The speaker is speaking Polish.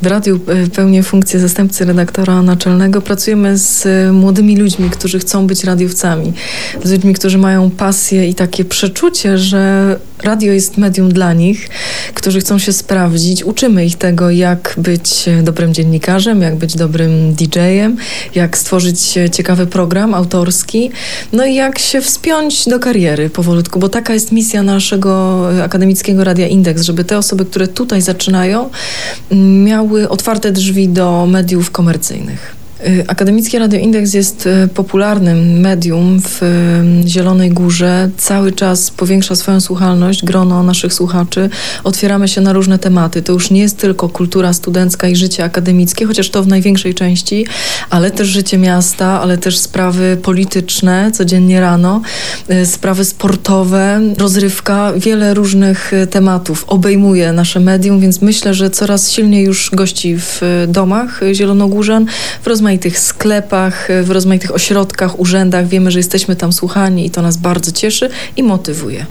W radiu pełnię funkcję zastępcy redaktora naczelnego. Pracujemy z młodymi ludźmi, którzy chcą być radiowcami. Z ludźmi, którzy mają pasję i takie przeczucie, że radio jest medium dla nich, którzy chcą się sprawdzić. Uczymy ich tego, jak być dobrym dziennikarzem, jak być dobrym DJ-em, jak stworzyć ciekawy program autorski, no i jak się wspiąć do kariery powolutku, bo taka jest misja naszego akademickiego Radia Indeks, żeby te osoby, które tutaj zaczynają, miały otwarte drzwi do mediów komercyjnych. Akademickie Radio Indeks jest popularnym medium w Zielonej Górze. Cały czas powiększa swoją słuchalność, grono naszych słuchaczy. Otwieramy się na różne tematy. To już nie jest tylko kultura studencka i życie akademickie, chociaż to w największej części, ale też życie miasta, ale też sprawy polityczne codziennie rano, sprawy sportowe, rozrywka. Wiele różnych tematów obejmuje nasze medium, więc myślę, że coraz silniej już gości w domach zielonogórzan, w rozmaitych sklepach, w rozmaitych ośrodkach, urzędach. Wiemy, że jesteśmy tam słuchani i to nas bardzo cieszy i motywuje.